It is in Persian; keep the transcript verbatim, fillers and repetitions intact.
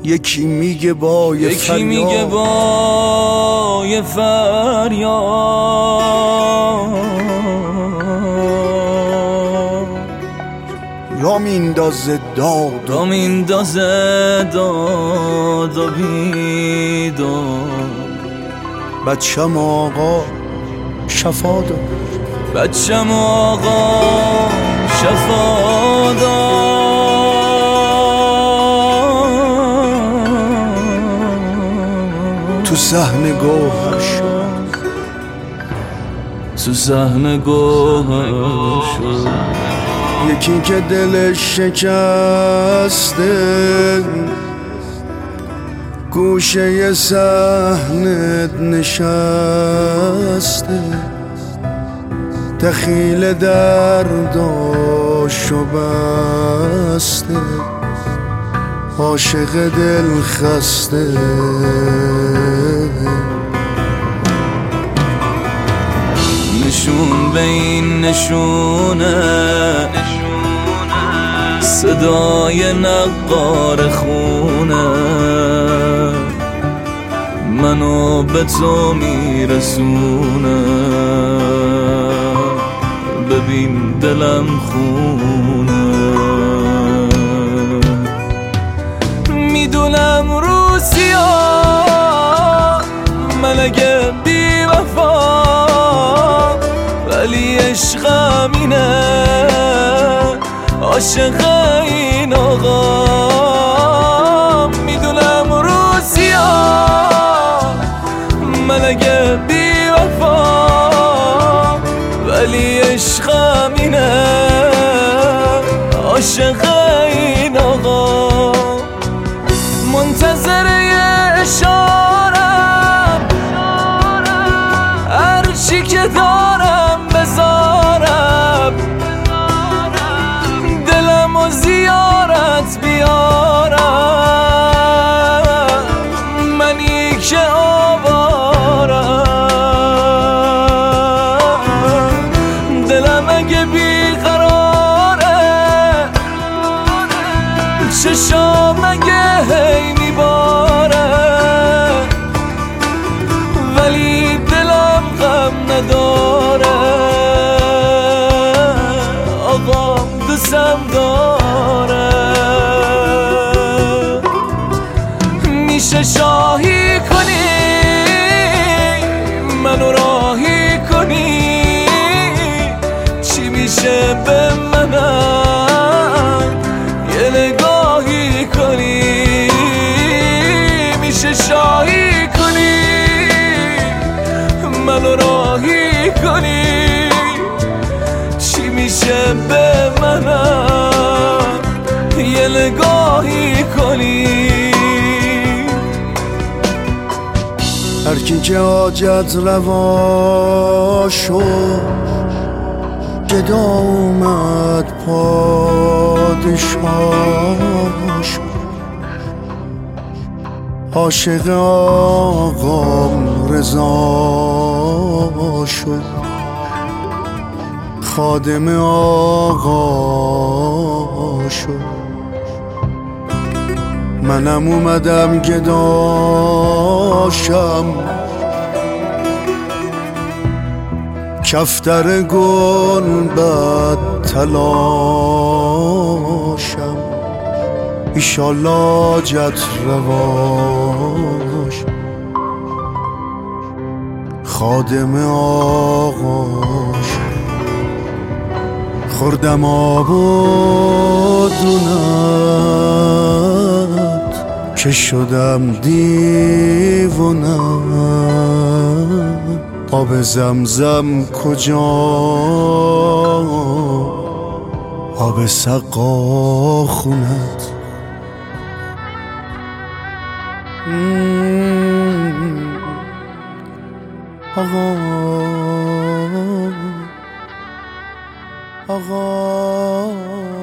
یکی میگه با یه فریاد، یکی میگه با یه فریاد را میندازه داد را میندازه داد و بیداد. بچم آقا شفا داد، بچم آقا شفا داد. تو صحن گوهر شد، تو صحن گوهر شد. یکی که دلش شکسته گوشه صحنت نشسته، دخیل درداشو بسته، عاشق دل خسته. نشون به این نشونه، صدای نقار خونه منو به تو میرسونه. ببین دلم خونه، میدونم روسیا من اگه بی وفا، ولی عشقم اینه، عاشق این آقا. میدونم روسیا من اگه بی وفا، ولی عشقم اینه، عاشق این آقا. منتظر یه اشارم، هرچی که دارم بذارم، دلم و زیارت بیارم. منی که آوارم، دلم اگه بیقراره، چشام اگه هی میباره، ولی دلم غم نداره. آقام دوستم داره. میشه شاهی کنی منو راهی کنی، چی میشه به منم یه نگاهی کنی. میشه شاهی کنی منو راهی کنی، چی میشه به منم یه نگاهی کنی. هر کی که حاجت روا شد، گدا اومد پادشاه شد. عاشق آقام رضا شد، خادم آقا شد. منم اومدم گداشم، کفتر گل بد تلاشم. ایشالله جت رواش، خادم آقاش. خوردم آب و دونت که شدم دیوونت. آب زمزم کجا، آب سقا خونت. آقا آقا